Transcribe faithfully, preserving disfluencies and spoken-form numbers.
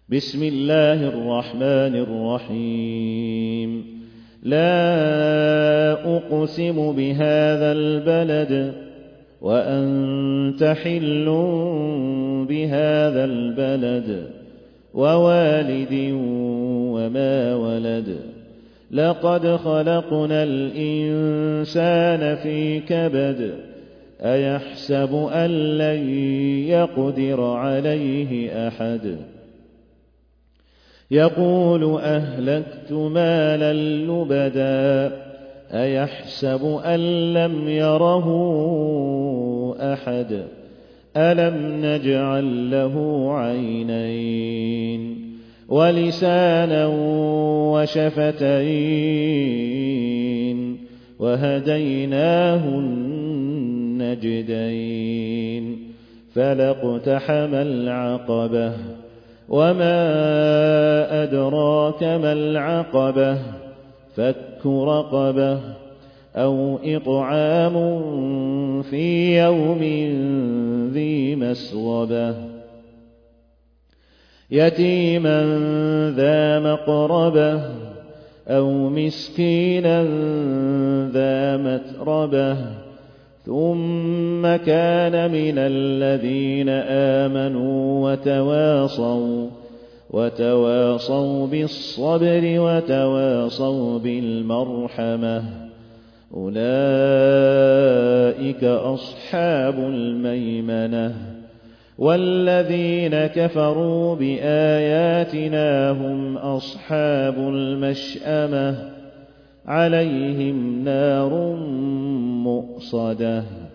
بسم الله الرحمن الرحيم لا أقسم بهذا البلد وأنت حل بهذا البلد ووالد وما ولد لقد خلقنا الإنسان في كبد أيحسب أن لن يقدر عليه أحد يقول أهلكت مالا لبدا أيحسب أن لم يره أحد ألم نجعل له عينين ولسانا وشفتين وهديناه النجدين فلاقتحم العقبة وما أدراك ما العقبة فك رقبة أو إطعام في يوم ذي مسغبة يتيما ذا مقربة أو مسكينا ذا متربة ثم كان من الذين آمنوا وتواصوا وتواصوا بالصبر وتواصوا بالمرحمة أولئك أصحاب الميمنة والذين كفروا بآياتنا هم أصحاب المشأمة عليهم نار مؤصدة